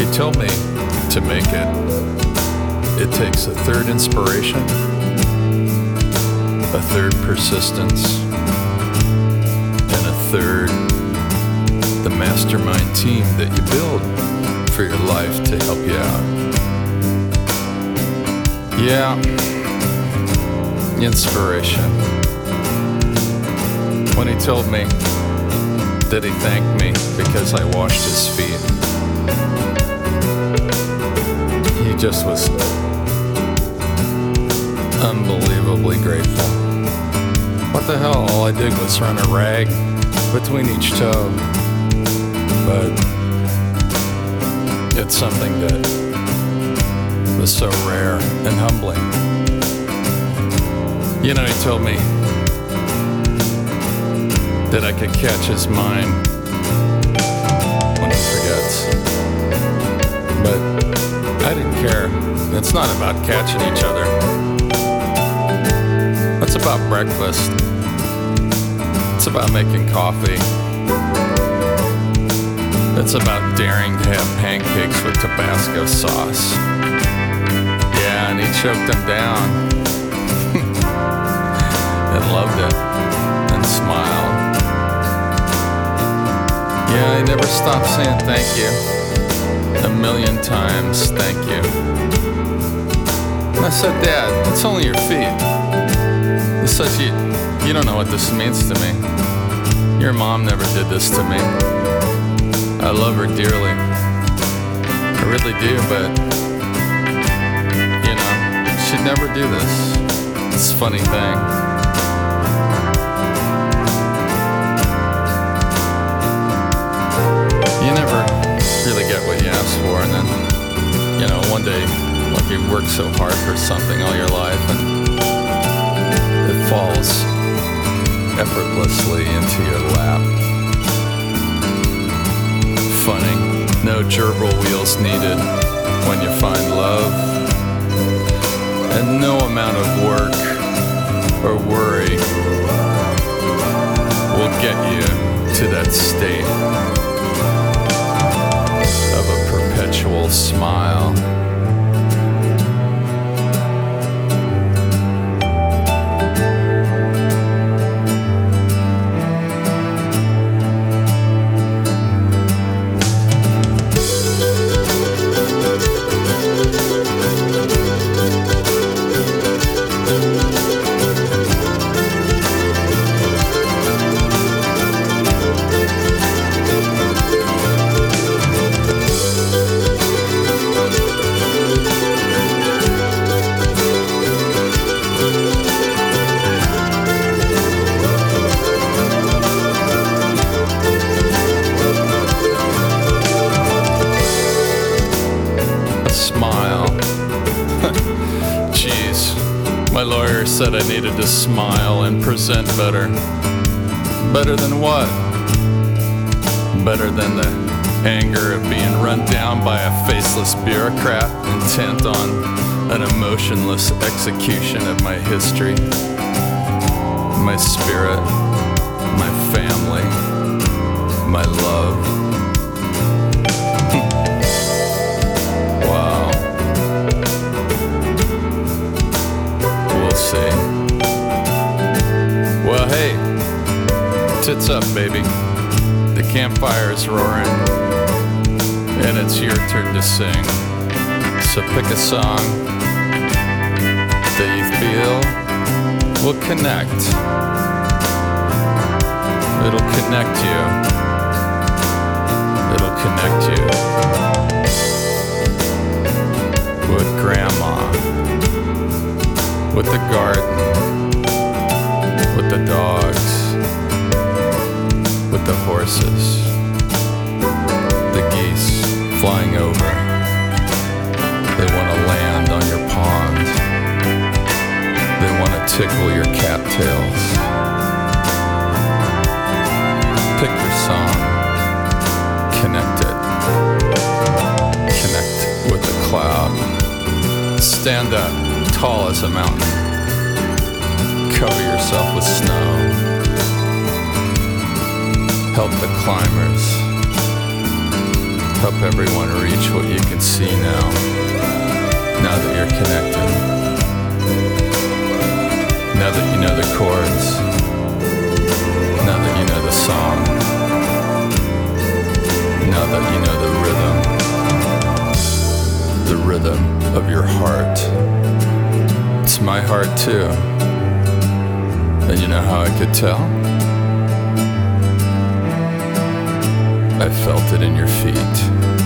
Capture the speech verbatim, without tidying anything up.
told me to make it, it takes a third inspiration, a third persistence, and a third the mastermind team that you build for your life to help you out. Yeah, inspiration. When he told me that he thanked me because I washed his feet, he just was unbelievably grateful. What the hell, all I did was run a rag between each toe. But it's something that was so rare and humbling. You know, he told me that I could catch his mind when he forgets. But I didn't care. It's not about catching each other. It's about breakfast. It's about making coffee. It's about daring to have pancakes with Tabasco sauce. Yeah, and he choked them down and loved it and smiled. Yeah, he never stopped saying thank you. A million times, thank you. And I said, Dad, it's only your feet. He says, you, you don't know what this means to me. Your mom never did this to me. I love her dearly. I really do, but, you know, she'd never do this. It's a funny thing. You never really get what you ask for, and then, you know, one day, like you work so hard for something all your life, and it falls effortlessly into your lap. Funny, no gerbil wheels needed when you find love, and no amount of work or worry will get you to that state of a perpetual smile. My lawyer said I needed to smile and present better. Better than what? Better than the anger of being run down by a faceless bureaucrat intent on an emotionless execution of my history, my spirit, my family, my love. Wow. We'll see. Well, hey, tits up, baby. The campfire's roaring, and it's your turn to sing. So pick a song that you feel will connect. It'll connect you. It'll connect you with grandma, with the garden, with the dogs, with the horses, the geese flying over. They want to land on your pond. They want to tickle your cattails. Pick your song. Connect it. Connect with the cloud. Stand up, tall as a mountain. Cover yourself with snow. Help the climbers. help everyone reach what you can see now, now that you're connected, now that you know the chords, now that you know the song, now that you know the rhythm, the rhythm of your heart. It's my heart too. And you know how I could tell? I felt it in your feet.